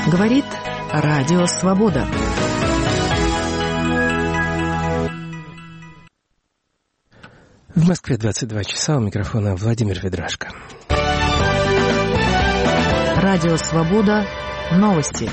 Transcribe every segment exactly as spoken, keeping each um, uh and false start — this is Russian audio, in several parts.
Говорит Радио Свобода. В Москве двадцать два часа, у микрофона Владимир Ведрашко. Радио Свобода. Новости.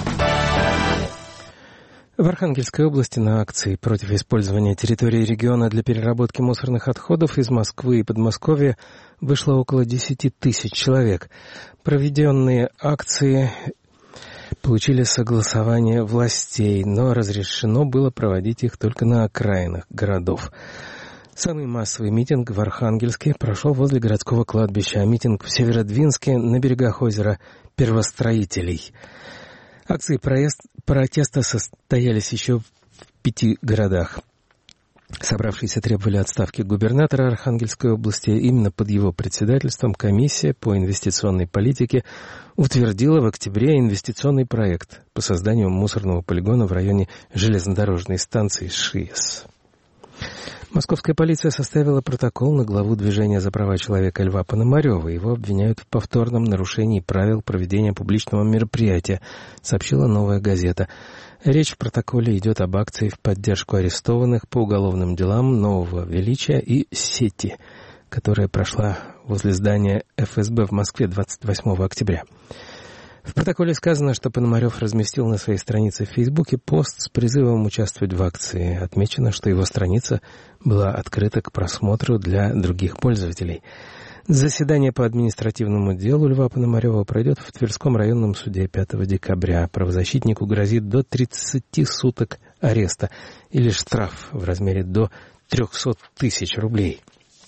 В Архангельской области на акции против использования территории региона для переработки мусорных отходов из Москвы и Подмосковья вышло около десять тысяч человек. Проведенные акции получили согласование властей, но разрешено было проводить их только на окраинах городов. Самый массовый митинг в Архангельске прошел возле городского кладбища, а митинг в Северодвинске на берегах озера Первостроителей. Акции протеста состоялись еще в пяти городах. Собравшиеся требовали отставки губернатора Архангельской области. Именно под его председательством комиссия по инвестиционной политике утвердила в октябре инвестиционный проект по созданию мусорного полигона в районе железнодорожной станции ШИЭС. Московская полиция составила протокол на главу движения за права человека Льва Пономарева. Его обвиняют в повторном нарушении правил проведения публичного мероприятия, сообщила «Новая газета». Речь в протоколе идет об акции в поддержку арестованных по уголовным делам Нового Величия и Сети, которая прошла возле здания эф эс бэ в Москве двадцать восьмого октября. В протоколе сказано, что Пономарев разместил на своей странице в Фейсбуке пост с призывом участвовать в акции. Отмечено, что его страница была открыта к просмотру для других пользователей. Заседание по административному делу Льва Пономарева пройдет в Тверском районном суде пятого декабря. Правозащитнику грозит до тридцати суток ареста или штраф в размере до трехсот тысяч рублей.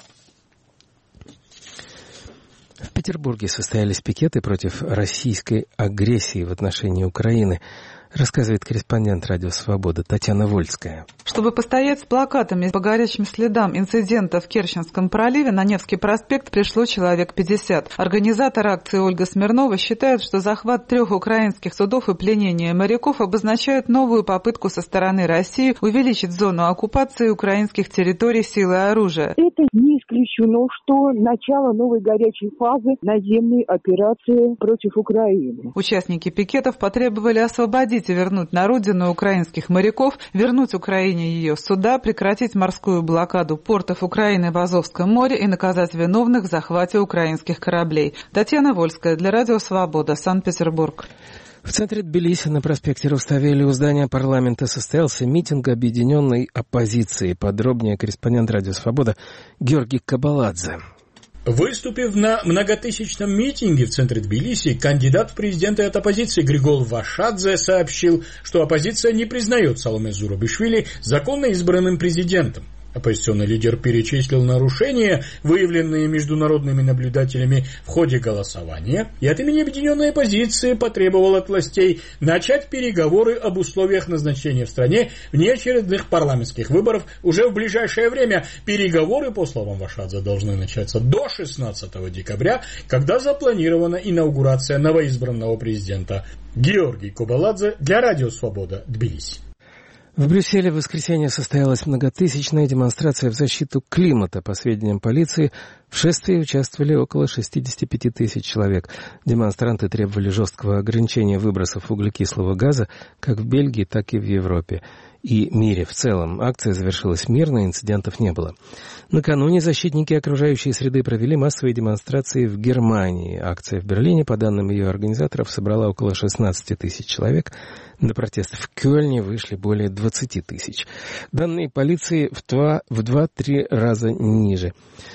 В Петербурге состоялись пикеты против российской агрессии в отношении Украины, рассказывает корреспондент «Радио Свобода» Татьяна Вольская. Чтобы постоять с плакатами по горячим следам инцидента в Керченском проливе, на Невский проспект пришло человек пятьдесят. Организатор акции Ольга Смирнова считает, что захват трех украинских судов и пленение моряков обозначают новую попытку со стороны России увеличить зону оккупации украинских территорий силой оружия. Это не исключено, что начало новой горячей фазы наземной операции против Украины. Участники пикетов потребовали освободить и вернуть на родину украинских моряков, вернуть Украине ее суда, прекратить морскую блокаду портов Украины в Азовском море и наказать виновных в захвате украинских кораблей. Татьяна Вольская для Радио Свобода, Санкт-Петербург. В центре Тбилиси на проспекте Руставели у здания парламента состоялся митинг объединенной оппозиции. Подробнее корреспондент Радио Свобода Георгий Кабаладзе. Выступив на многотысячном митинге в центре Тбилиси, кандидат в президенты от оппозиции Григол Вашадзе сообщил, что оппозиция не признает Саломе Зурабишвили законно избранным президентом. Оппозиционный лидер перечислил нарушения, выявленные международными наблюдателями в ходе голосования, и от имени объединенной оппозиции потребовал от властей начать переговоры об условиях назначения в стране внеочередных парламентских выборов уже в ближайшее время. Переговоры, по словам Вашадзе, должны начаться до шестнадцатого декабря, когда запланирована инаугурация новоизбранного президента. Георгий Кабаладзе для Радио Свобода, Тбилиси. В Брюсселе в воскресенье состоялась многотысячная демонстрация в защиту климата. По сведениям полиции, в шествии участвовали около шестьдесят пять тысяч человек. Демонстранты требовали жесткого ограничения выбросов углекислого газа как в Бельгии, так и в Европе и мире в целом. Акция завершилась мирно, инцидентов не было. Накануне защитники окружающей среды провели массовые демонстрации в Германии. Акция в Берлине, по данным ее организаторов, собрала около шестнадцать тысяч человек. На протест в Кёльне вышли более двадцать тысяч. Данные полиции в два, в два-три раза ниже.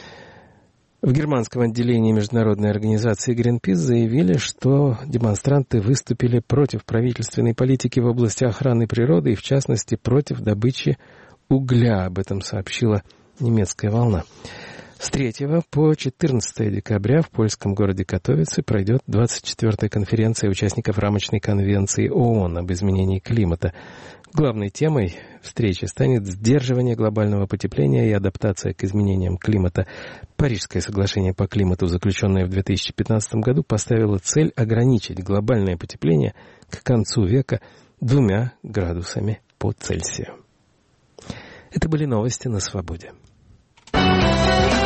В германском отделении международной организации Greenpeace заявили, что демонстранты выступили против правительственной политики в области охраны природы и, в частности, против добычи угля. Об этом сообщила немецкая «Волна». С третьего по четырнадцатое декабря в польском городе Катовице пройдет двадцать четвёртая конференция участников рамочной конвенции ООН об изменении климата. Главной темой встречи станет сдерживание глобального потепления и адаптация к изменениям климата. Парижское соглашение по климату, заключенное в две тысячи пятнадцатом году, поставило цель ограничить глобальное потепление к концу века двумя градусами по Цельсию. Это были новости на Свободе.